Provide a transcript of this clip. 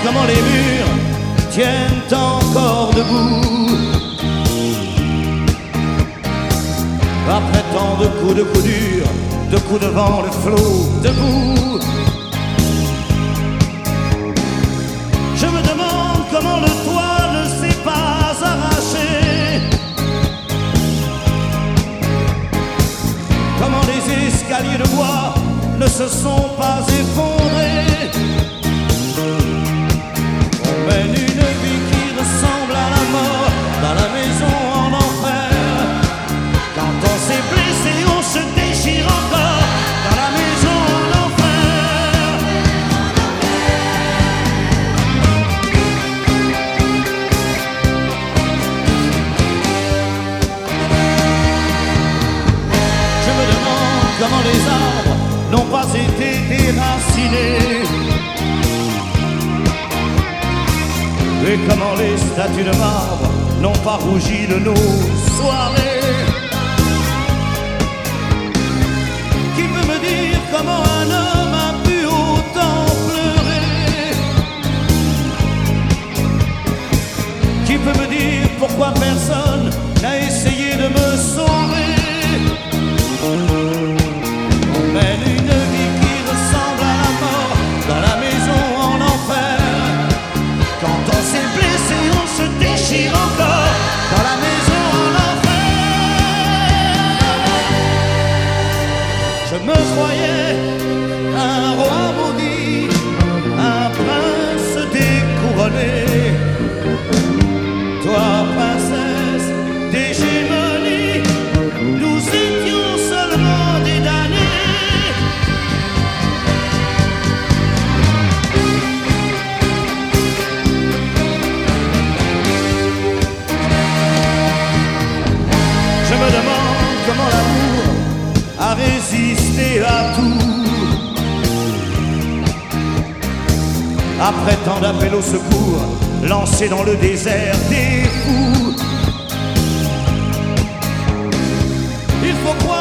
comment les murs tiennent encore debout. Après tant de coups durs, de coups de vent, le flot debout. Je me demande comment le toit ne s'est pas arraché, comment les escaliers de bois ne se sont pas effondrés. On mène une vie qui ressemble à la mort dans la maison en enfer. Quand on s'est blessé, on se déchire encore dans la maison en enfer. Je me demande comment les arbres n'ont pas été déracinés, et comment les statues de marbre n'ont pas rougi de nos soirées. Qui peut me dire comment un homme a pu autant pleurer? Qui peut me dire pourquoi personne n'a essayé de me sauver? On mène une vie qui ressemble à la mort dans la maison en enfer. Quand on s'est blessé, on se déchire encore dans la maison en enfer. Je me croyais un roi maudit, un prince découronné. Toi, princesse d'hégémonie, nous étions seulement des damnés. Je me demande comment l'amour a résisté à tout. Après tant d'appels au secours lancés dans le désert des fous, il faut croire